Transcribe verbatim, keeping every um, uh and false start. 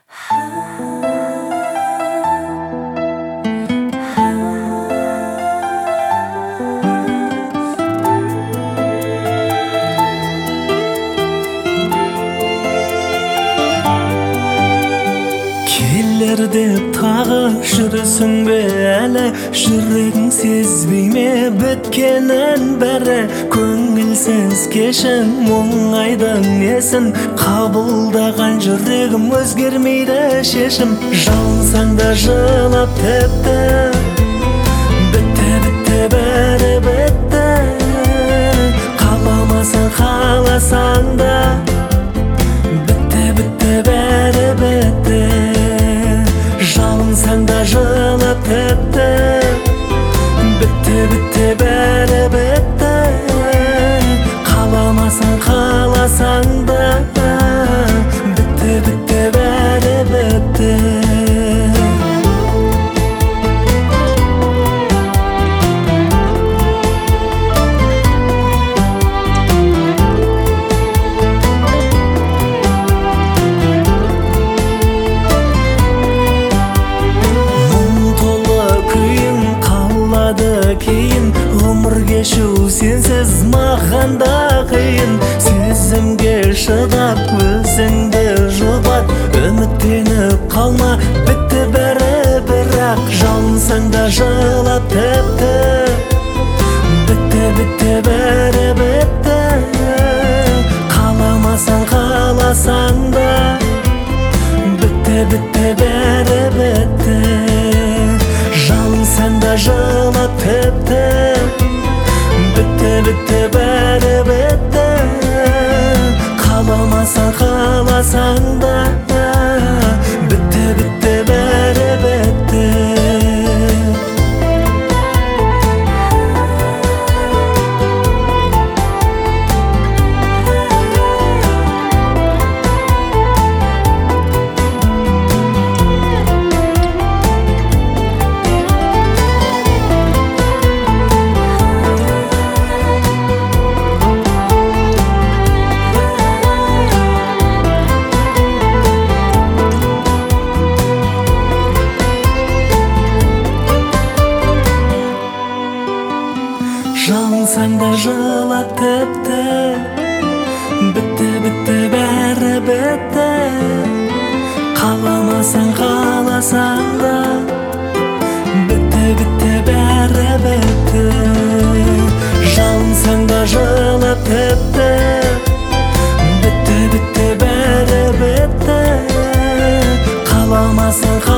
Деп тағы жүрсің бе әлі, жүрегің сезбей ме біткенін бәрі? Көңілсіз кешің мұңайдың несін, қабылдаған жүрегім өзгермейді шешім. Жалынсаң да жылап тіпті, бітті бітті бәрі бітті. Қаламасаң қаласаң да, бітті бітті бәрі бітті. Жалынсаң да жылап тіпті, бітті бітті бәрі бітті. Қаламасаң қаласаң да, бітті бітті бәрі бітті. Кейін ғұмыр кешу сенсіз маған да қиын. Сезімге шыдап өзіңді жұбат, үміттеніп қалма, бітті бәрі бірақ. Жалынсаң да жылап тіпті, бітті бітті бәрі бітті. Қаламасаң қаласаң да, бітті бітті бәрі бітті. Жалынсаң да жылап тіпті, бітті бітті бәрі бітті. Қаламасаң қаласаң да, бітті бітті бәрі бітті. Жалынсаң да жылап тіпті, бітті бітті бәрі бітті. Қаламасаң қаласаң да, бітті бітті бәрі бітті. Жалынсаң да жылап тіпті, бітті бітті бәрі бітті. Қаламасаң